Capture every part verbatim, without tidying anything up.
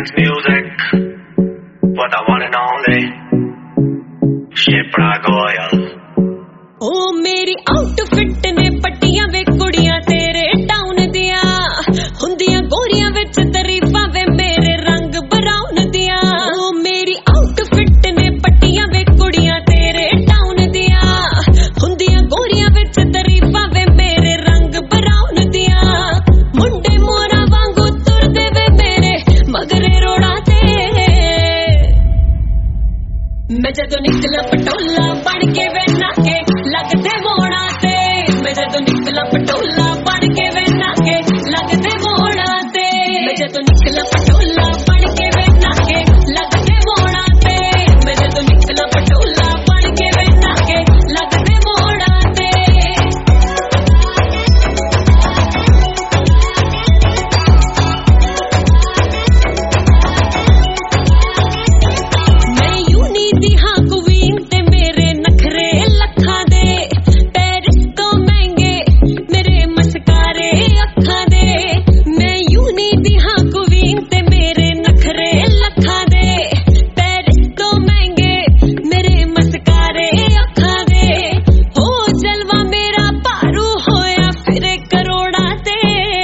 makes music for the one and only Shipra Goyal. ओ मेरी outfit ने पट्टियां वे कुड़ियां तेरे टाउन दिया हुंदियां गोरियां विच तरीफां वे मेरे रंग ब्राउन दिया। ओ मेरी आउटफिट ने पट्टियां वे कुड़ियां तेरे टाउन दिया हुंदियां गोरियां विच तरीफां वे मेरे रंग ब्राउन दिया। मुंडे मोरा वांगू तुरदे वे मेरे मगरे रोड़ा ते मैं जदों निकला पटोला बन के वे नाके लगदे मोड़ा ते मैं जदों निकला पटोला बन के वे नाके लगदे मोड़ा ते मैं जदों निकला पटोला बन के वे नाके लगदे मोड़ा ते मैं जदों निकला पटोला बन के वे नाके लगदे मोड़ा ते। मैं यूनी दी हां क्वीन ते मेरे नखरे लखा दे पेरिस तो महंगे मेरे मस्कारे अखा दे। मैं यूनी दी हां क्वीन ते मेरे नखरे लखा दे पेरिस तो महंगे मेरे मस्कारे अखा दे। हो जलवा मेरा पारू होया फिरे करोड़ा ते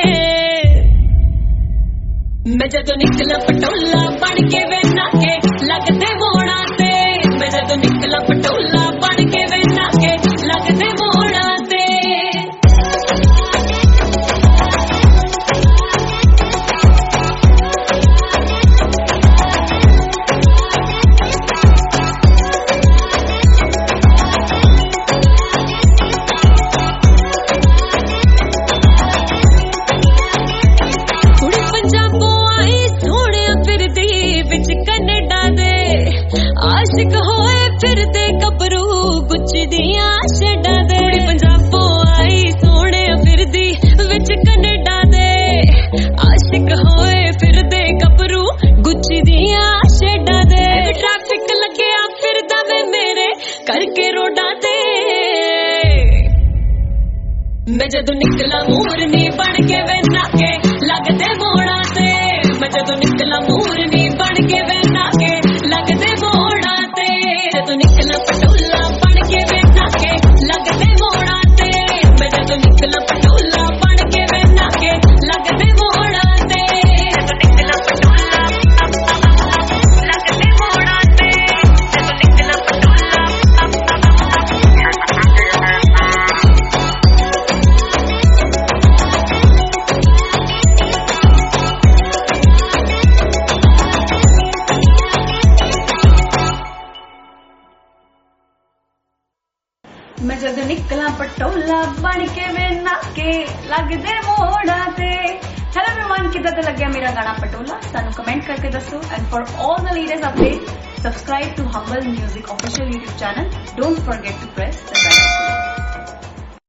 मैं जदों निकला पटोला बन के वे नाके लगदे मोड़ा ते मैं जदों निकला पटोला बन के वे नाके लगदे मोड़ा ते। कुड़ी पंजाबों आई सोहणिया फिरदी विच कनेडा दे आशिक होए फिरदे गबरू गुच्च दियां छेड़ां दे। कुड़ी पंजाबों आई सोहणिया फिरदी विच कनेडा दे आशिक होए फिरदे गबरू गुच्च दियां छेड़ां दे। ट्रैफिक लगया फिरदा वे मेरे करके रोडां ते मैं जदों निकला मूरनी बन के वे नाके लगदे मोड़ा ते मैं जदों निकला मूरनी बन के वे नाके लगदे मोड़ा ते जदों निकला पटोला बन के वे नाके लगदे मोड़ा ते मैं जदों निकला पटोला बन के वे नाके लगदे मोड़ा ते जदों निकला पटोला लगदे मोड़ा ते जदों निकला पटोला। मैं जदों निकला पटोला बन के वे नाके लगदे मोड़ा ते। हेलो एवरीवन, किदां दा लग्या मेरा गाना पटोला सानू कमेंट करके दसो। And for all the latest update subscribe to Humble Music official YouTube channel. Don't forget to press the bell icon.